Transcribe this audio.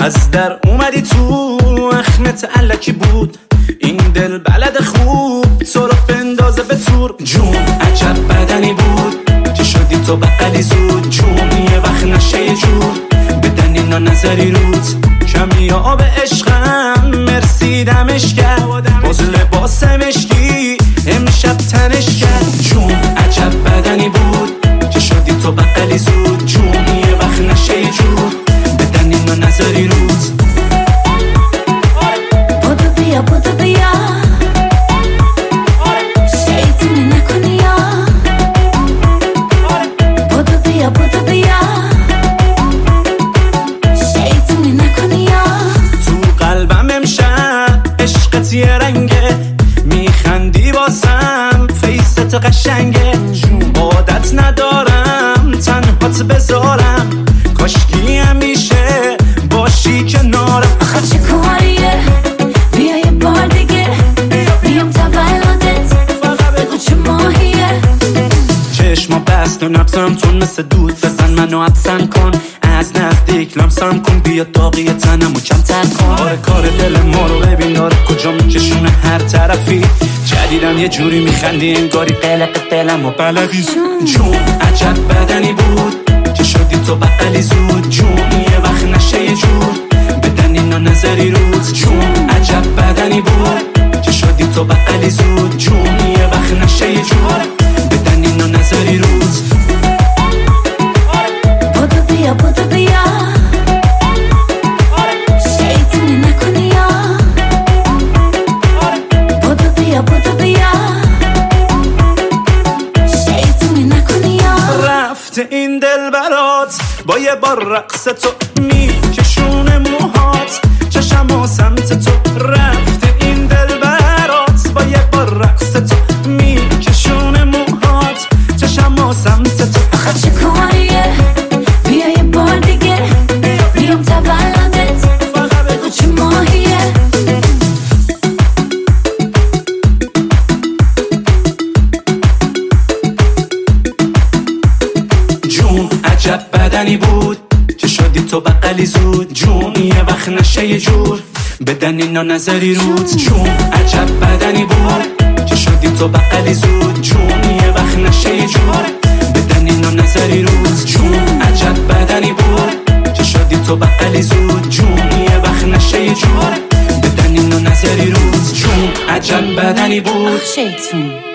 از در اومدی تو اخمت علکی بود این دل بلد خوب تو رو بندازه به تور جون عجب بدنی بود که شدی تو بقلی زود جون یه وقت نشه یه جور بدن اینا نظری روت کمی آب عشقم مرسی دمش کرد باز لباس مشکی امشب تنش کرد جون عجب بدنی بود که شدی تو بقلی زود جون یه وقت نشه یه جور بدن اینا نظری روت بودو بیا شیطونی نکنی یا بودو بیا شیطونی نکنی یا تو قلبم امشب عشقت یه رنگه میخندی باسم فیست قشنگه عادت ندارم تنهات بذارم کاشکی همیشه باشی کنارم آخه چه کاریه بیا یه بار دیگه بیام تولدت بگو چه ماهیه چشما بست و نبزم تون مثل دود بزن منو حبسم کن از نزدیک لمسم کن بیا داغی تنمو کمتر کن آره کار دل ما رو ببین داره کجا میکشونه هر طرفی جدیدم یه جوری میخندی انگاری قلق دلم و بلدی جون عجب بدنی بود که شدی تو بقلی زود جون یه وقت نشه یه جور بدن اینا نظری روت جون عجب بدنی بود که شدی تو بقلی زود جون یه وقت نشه یه جور بدن اینا نظری روت بودو بیا شیطونی نکنی یا بودو بیا شیطونی نکنی یا رفته این دل برات با یه بار رقص تو میکشونه موهات چشم و سمت تو رفته این دل برات با یه بار رقص تو میکشونه موهات چشم و سمت تو آخه چه کاریه بیا یه بار دیگه بیام تولدت بگو چه ماهیه جون عجب بدنی بود که شدی تو بقلی زود جون یه وقت نشه یه جور بدن اینا نظری روت جون عجب بدنی بود که شدی تو بقلی زود جون یه وقت نشه یه جور بدن اینا نظری روت جون عجب بدنی بود که شدی تو بقلی زود جون یه وقت نشه یه جور بدن اینا نظری روت جون عجب بدنی بود شیطون